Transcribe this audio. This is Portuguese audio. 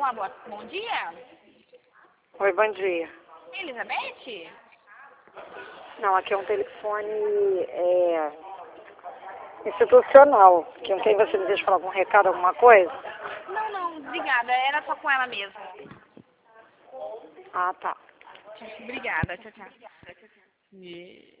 Olá, bom dia. Oi, bom dia. Elizabeth? Não, aqui é um telefone institucional. Que não tem, você deseja falar algum recado, alguma coisa? Não, obrigada. Era só com ela mesmo. Ah, tá. Obrigada, tchau, tchau.